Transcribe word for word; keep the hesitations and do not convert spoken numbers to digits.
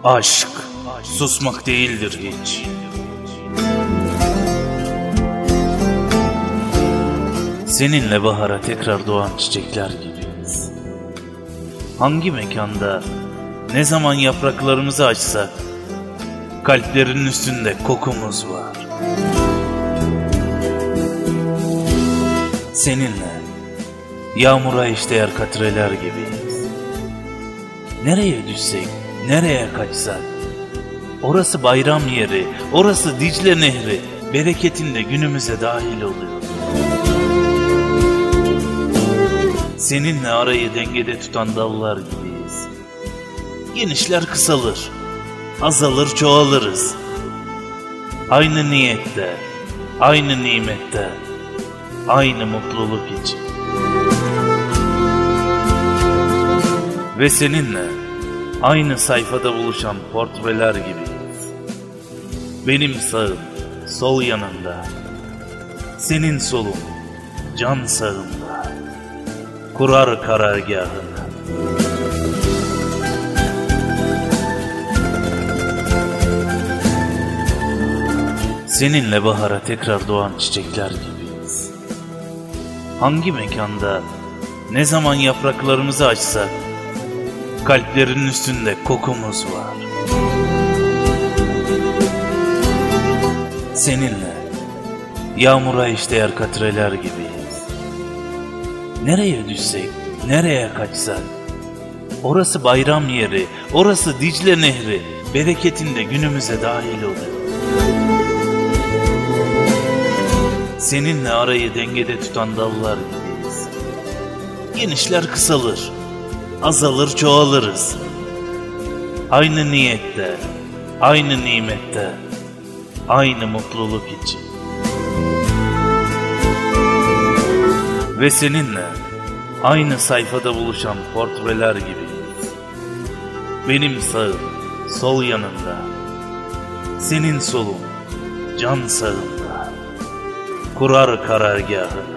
Aşk susmak değildir hiç. Seninle bahara tekrar doğan çiçekler gibiyiz. Hangi mekanda, ne zaman yapraklarımızı açsak, kalplerin üstünde kokumuz var. Seninle yağmura eşdeğer katreler gibiyiz. Nereye düşsek, nereye kaçsak, orası bayram yeri, orası Dicle Nehri, bereketinde günümüze dahil oluyor. Seninle arayı dengede tutan dallar gibiyiz. Genişler kısalır, azalır çoğalırız. Aynı niyette, aynı nimette, aynı mutluluk için. Ve seninle aynı sayfada buluşan portreler gibiyiz. Benim sağım, sol yanında, senin solun, can sağında, kurar karargahını. Seninle bahara tekrar doğan çiçekler gibiyiz. Hangi mekanda, ne zaman yapraklarımızı açsak, kalplerin üstünde kokumuz var. Seninle yağmura eşdeğer katreler gibiyiz. Nereye düşsek, nereye kaçsak, orası bayram yeri, orası Dicle Nehri, bereketinde günümüze dahil oluyor. Seninle arayı dengede tutan dallar gibiyiz. Genişler kısalır, azalır çoğalırız. Aynı niyette, aynı nimette, aynı mutluluk için. Ve seninle aynı sayfada buluşan portreler gibiyiz. Benim sağım, sol yanında, senin solun, can sağında, kurar karargahını.